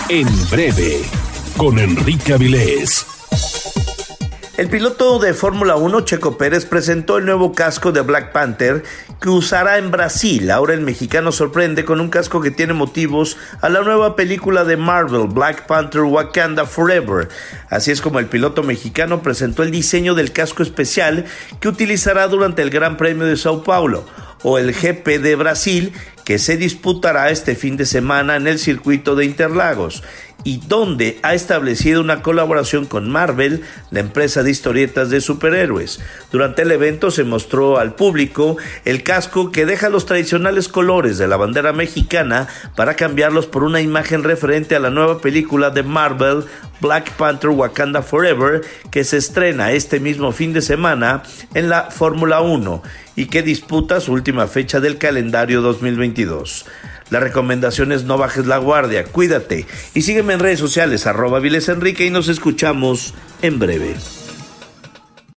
En breve, con Enrique Avilés. El piloto de Fórmula 1, Checo Pérez, presentó el nuevo casco de Black Panther que usará en Brasil. Ahora el mexicano sorprende con un casco que tiene motivos a la nueva película de Marvel, Black Panther Wakanda Forever. Así es como el piloto mexicano presentó el diseño del casco especial que utilizará durante el Gran Premio de Sao Paulo o el GP de Brasil, que se disputará este fin de semana en el circuito de Interlagos, y donde ha establecido una colaboración con Marvel, la empresa de historietas de superhéroes. Durante el evento se mostró al público el casco que deja los tradicionales colores de la bandera mexicana para cambiarlos por una imagen referente a la nueva película de Marvel, Black Panther Wakanda Forever, que se estrena este mismo fin de semana en la Fórmula 1 y que disputa su última fecha del calendario 2022. La recomendación es no bajes la guardia, cuídate y sígueme en redes sociales @Avilés Enrique y nos escuchamos en breve.